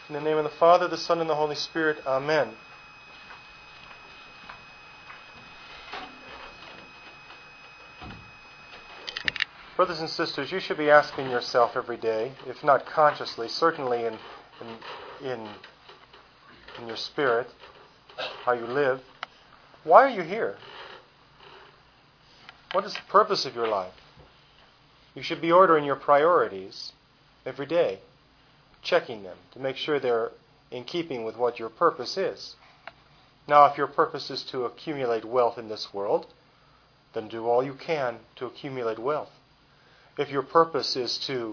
In the name of the Father, the Son, and the Holy Spirit. Amen. Brothers and sisters, you should be asking yourself every day, if not consciously, certainly in your spirit, how you live, why are you here? What is the purpose of your life? You should be ordering your priorities every day, checking them to make sure they're in keeping with what your purpose is. Now, if your purpose is to accumulate wealth in this world, then do all you can to accumulate wealth. If your purpose is to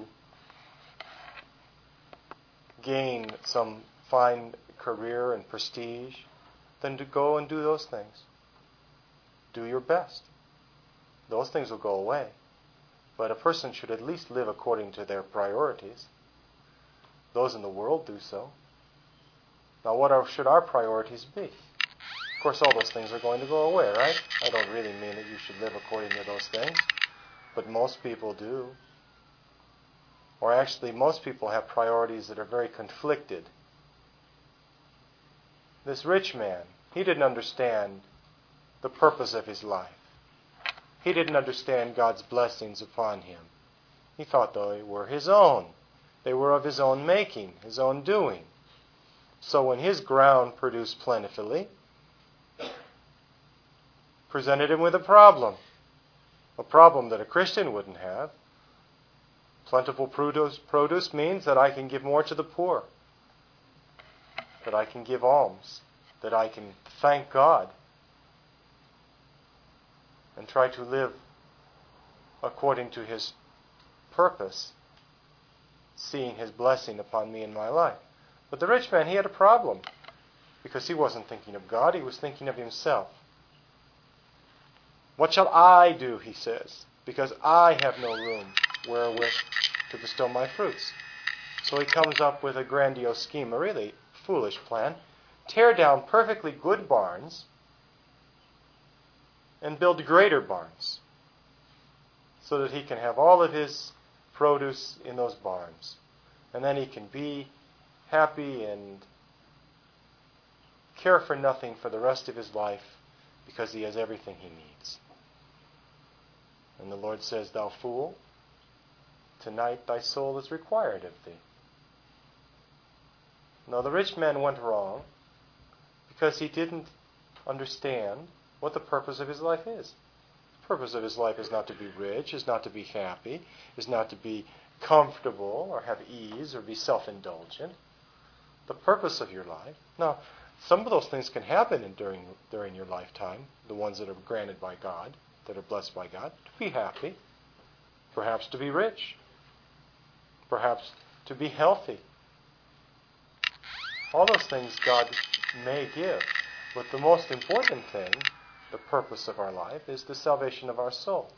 gain some fine career and prestige, then to go and do those things. Do your best. Those things will go away. But a person should at least live according to their priorities. Those in the world do so. Now, what should our priorities be? Of course, all those things are going to go away, right? I don't really mean that you should live according to those things, but most people do. Or actually, most people have priorities that are very conflicted. This rich man, he didn't understand the purpose of his life. He didn't understand God's blessings upon him. He thought they were his own. They were of his own making, his own doing. So when his ground produced plentifully, presented him with a problem that a Christian wouldn't have. Plentiful produce means that I can give more to the poor, that I can give alms, that I can thank God and try to live according to His purpose, seeing His blessing upon me in my life. But the rich man, he had a problem because he wasn't thinking of God, he was thinking of himself. What shall I do, he says, because I have no room wherewith to bestow my fruits. So he comes up with a grandiose scheme, a really foolish plan. Tear down perfectly good barns and build greater barns so that he can have all of his produce in those barns. And then he can be happy and care for nothing for the rest of his life because he has everything he needs. And the Lord says, "Thou fool, tonight thy soul is required of thee." Now the rich man went wrong because he didn't understand what the purpose of his life is. The purpose of his life is not to be rich, is not to be happy, is not to be comfortable or have ease or be self-indulgent. The purpose of your life. Now, some of those things can happen during your lifetime, the ones that are granted by God, that are blessed by God, to be happy, perhaps to be rich, perhaps to be healthy. All those things God may give. But the most important thing, the purpose of our life, is the salvation of our soul.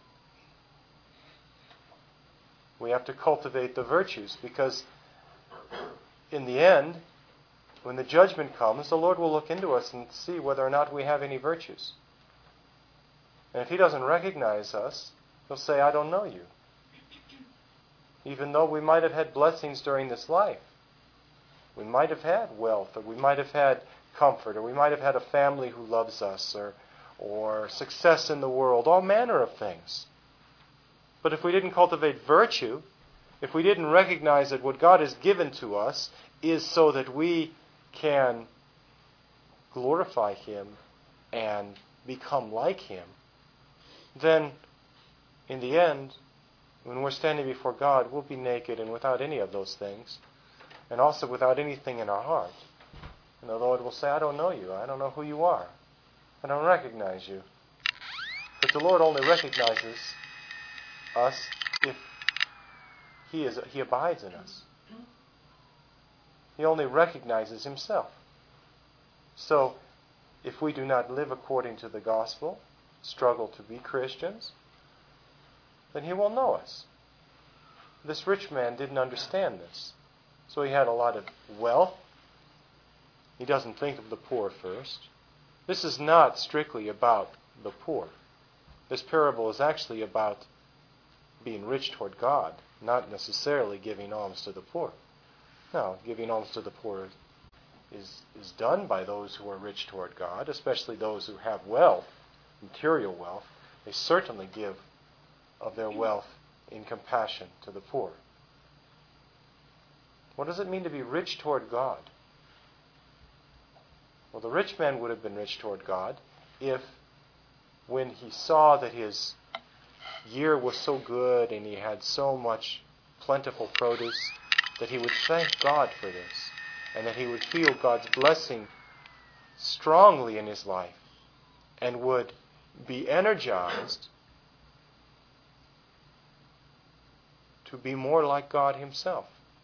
We have to cultivate the virtues because in the end, when the judgment comes, the Lord will look into us and see whether or not we have any virtues. And if He doesn't recognize us, He'll say, "I don't know you." Even though we might have had blessings during this life. We might have had wealth, or we might have had comfort, or we might have had a family who loves us, or success in the world, all manner of things. But if we didn't cultivate virtue, if we didn't recognize that what God has given to us is so that we can glorify Him and become like Him, then in the end, when we're standing before God, we'll be naked and without any of those things, and also without anything in our heart. And the Lord will say, "I don't know you. I don't know who you are. I don't recognize you." But the Lord only recognizes us if He abides in us. He only recognizes Himself. So, if we do not live according to the gospel, struggle to be Christians, then He will know us. This rich man didn't understand this. So he had a lot of wealth. He doesn't think of the poor first. This is not strictly about the poor. This parable is actually about being rich toward God, not necessarily giving alms to the poor. No, giving alms to the poor is done by those who are rich toward God, especially those who have wealth, material wealth. They certainly give of their wealth in compassion to the poor. What does it mean to be rich toward God? Well, the rich man would have been rich toward God if, when he saw that his year was so good and he had so much plentiful produce, that he would thank God for this, and that he would feel God's blessing strongly in his life, and would be energized to be more like God himself.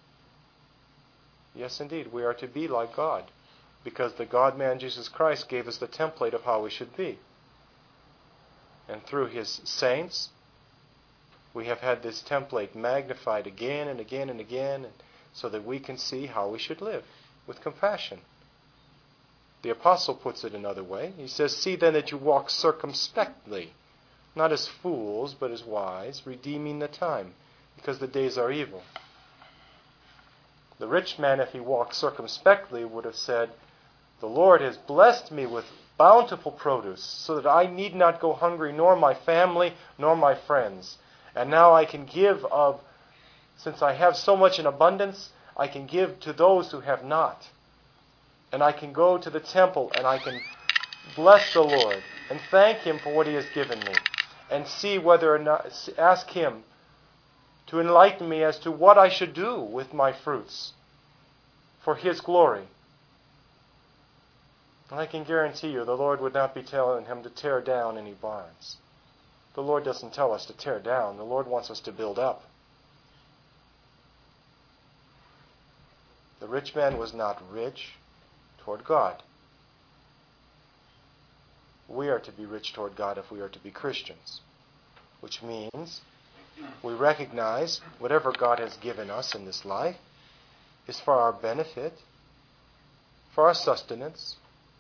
Yes, indeed, we are to be like God, because the God-man Jesus Christ gave us the template of how we should be. And through his saints, we have had this template magnified again and again and again, so that we can see how we should live, with compassion. The apostle puts it another way. He says, "See then that you walk circumspectly, not as fools, but as wise, redeeming the time, because the days are evil." The rich man, if he walked circumspectly, would have said, "The Lord has blessed me with bountiful produce, so that I need not go hungry, nor my family, nor my friends. And now I can give of, since I have so much in abundance, I can give to those who have not. And I can go to the temple and I can bless the Lord and thank him for what he has given me, and see whether or not, ask him to enlighten me as to what I should do with my fruits for his glory." And I can guarantee you the Lord would not be telling him to tear down any barns. The Lord doesn't tell us to tear down. The Lord wants us to build up. The rich man was not rich toward God. We are to be rich toward God if we are to be Christians, which means we recognize whatever God has given us in this life is for our benefit, for our sustenance,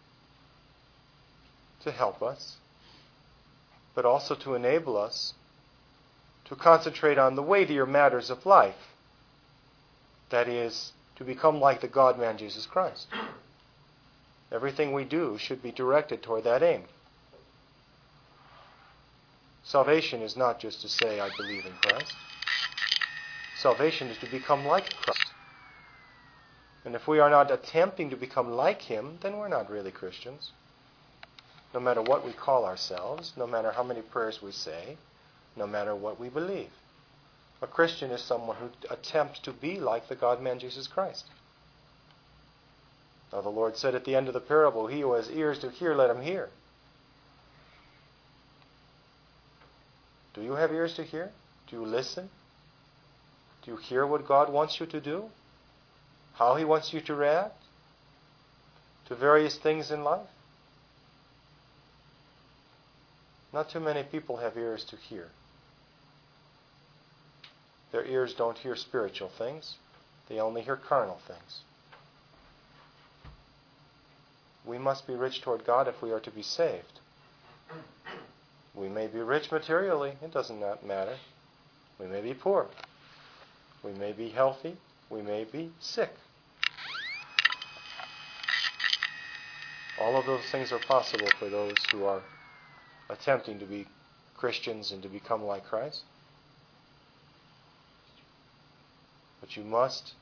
to help us, but also to enable us to concentrate on the weightier matters of life. That is, to become like the God-man Jesus Christ. Everything we do should be directed toward that aim. Salvation is not just to say, "I believe in Christ." Salvation is to become like Christ. And if we are not attempting to become like him, then we're not really Christians. No matter what we call ourselves, no matter how many prayers we say, no matter what we believe. A Christian is someone who attempts to be like the God-man Jesus Christ. Now the Lord said at the end of the parable, "He who has ears to hear, let him hear." Do you have ears to hear? Do you listen? Do you hear what God wants you to do? How he wants you to react to various things in life? Not too many people have ears to hear. Their ears don't hear spiritual things. They only hear carnal things. We must be rich toward God if we are to be saved. We may be rich materially. It does not matter. We may be poor. We may be healthy. We may be sick. All of those things are possible for those who are attempting to be Christians and to become like Christ. But you must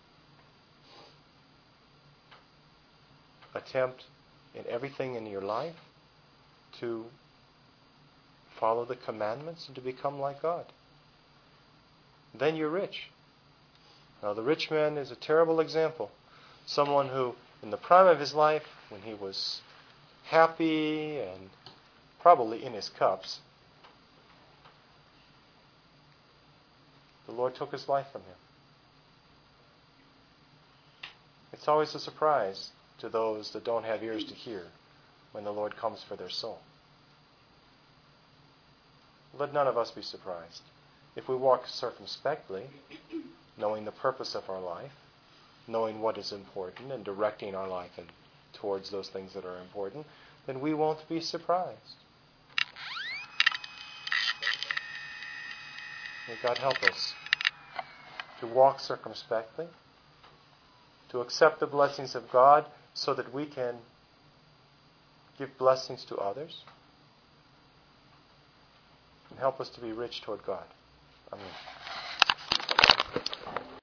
attempt in everything in your life to follow the commandments and to become like God. Then you're rich. Now the rich man is a terrible example. Someone who, in the prime of his life, when he was happy and probably in his cups, the Lord took his life from him. It's always a surprise to those that don't have ears to hear when the Lord comes for their soul. Let none of us be surprised. If we walk circumspectly, knowing the purpose of our life, knowing what is important and directing our life towards those things that are important, then we won't be surprised. May God help us to walk circumspectly, to accept the blessings of God so that we can give blessings to others. And help us to be rich toward God. Amen.